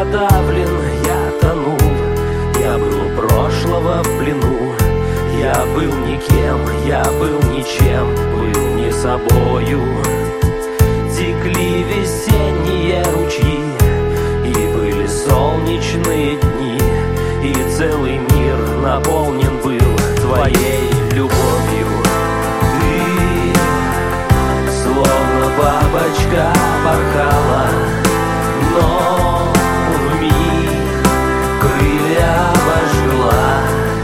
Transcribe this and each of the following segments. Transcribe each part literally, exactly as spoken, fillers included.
задавлен, я тонул. Я был у прошлого в плену. Я был никем, я был ничем, был не собою. Текли весенние ручьи, и были солнечные дни, и целый мир наполнен был твоей любовью. Ты, словно бабочка, порхала, но вмиг крылья обожгла,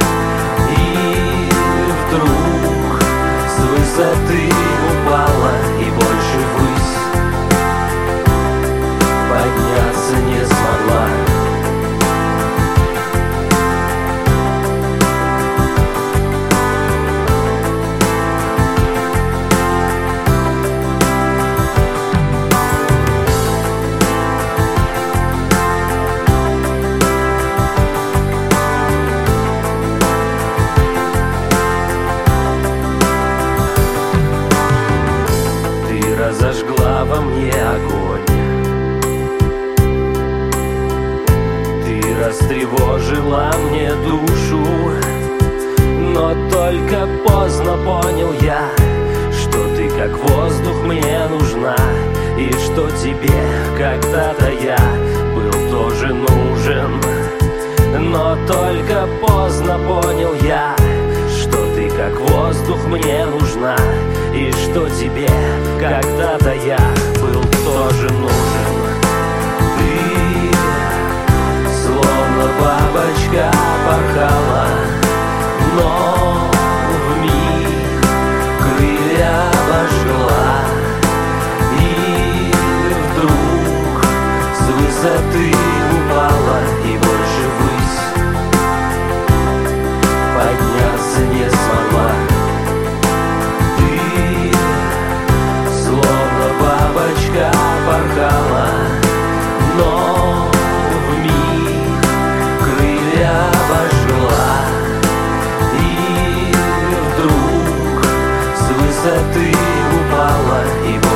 и вдруг с высоты упала, и больше ввысь подняться не смогла. Разожгла во мне огонь, ты растревожила мне душу, но только поздно понял я, что ты как воздух мне нужна, и что тебе когда-то я был тоже нужен. Но только поздно понял я, что ты как воздух мне нужна, и что тебе когда-то я был тоже нужен. Ты, словно бабочка, порхала, но вмиг крылья обожгла, и вдруг с высоты упала, и больше ввысь подняться не смогла. Ты, словно бабочка, порхала, но вмиг крылья обожгла, и вдруг с высоты упала, и